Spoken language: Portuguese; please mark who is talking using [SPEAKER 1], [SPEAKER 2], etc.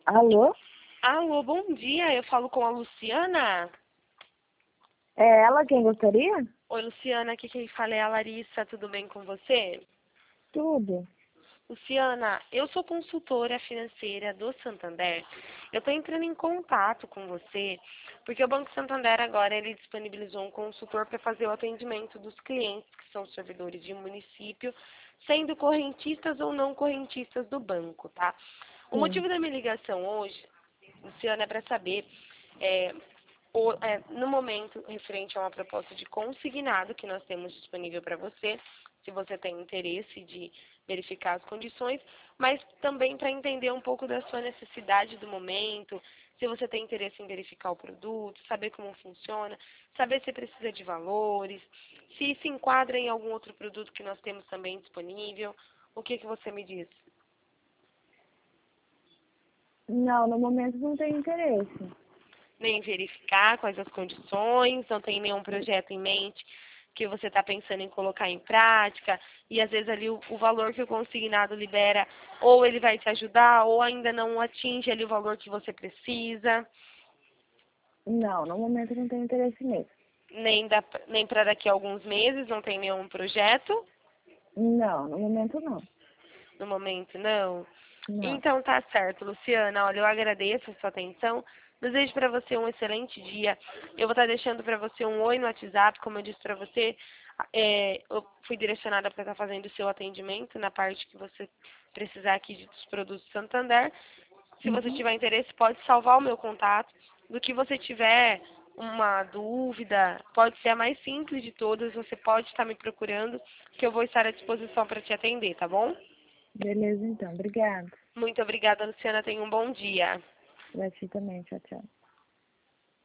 [SPEAKER 1] Alô?
[SPEAKER 2] Alô, bom dia. Eu falo com a Luciana.
[SPEAKER 1] É ela quem gostaria?
[SPEAKER 2] Oi, Luciana. Aqui quem fala é a Larissa. Tudo bem com você?
[SPEAKER 1] Tudo.
[SPEAKER 2] Luciana, eu sou consultora financeira do Santander. Eu estou entrando em contato com você porque o Banco Santander agora ele disponibilizou um consultor para fazer o atendimento dos clientes que são servidores de um município, sendo correntistas ou não correntistas do banco, tá? O
[SPEAKER 1] Sim.
[SPEAKER 2] motivo da minha ligação hoje, Luciana, é para saber é, no momento, referente a uma proposta de consignado que nós temos disponível para você, se você tem interesse de verificar as condições, mas também para entender um pouco da sua necessidade do momento, se você tem interesse em verificar o produto, saber como funciona, saber se precisa de valores, se enquadra em algum outro produto que nós temos também disponível. O que você me diz?
[SPEAKER 1] Não, no momento não tenho interesse.
[SPEAKER 2] Nem verificar quais as condições, não tem nenhum projeto em mente que você está pensando em colocar em prática, e às vezes ali o valor que o consignado libera, ou ele vai te ajudar, ou ainda não atinge ali o valor que você precisa,
[SPEAKER 1] Não, no momento não tenho interesse mesmo.
[SPEAKER 2] nem para daqui a alguns meses, não tem nenhum projeto,
[SPEAKER 1] Não, no momento não.
[SPEAKER 2] no momento não.
[SPEAKER 1] Não.
[SPEAKER 2] Então tá certo, Luciana. Olha, eu agradeço a sua atenção. Desejo para você um excelente dia. Eu vou estar deixando para você um oi no WhatsApp, como eu disse para você. Eu fui direcionada para estar fazendo o seu atendimento na parte que você precisar aqui dos produtos Santander. Se você
[SPEAKER 1] Uhum.
[SPEAKER 2] tiver interesse, pode salvar o meu contato. Do que você tiver uma dúvida, pode ser a mais simples de todas, você pode estar me procurando, que eu vou estar à disposição para te atender, tá bom?
[SPEAKER 1] Beleza então, obrigada.
[SPEAKER 2] Muito obrigada, Luciana. Tenha um bom dia.
[SPEAKER 1] Pra ti também, tchau, tchau.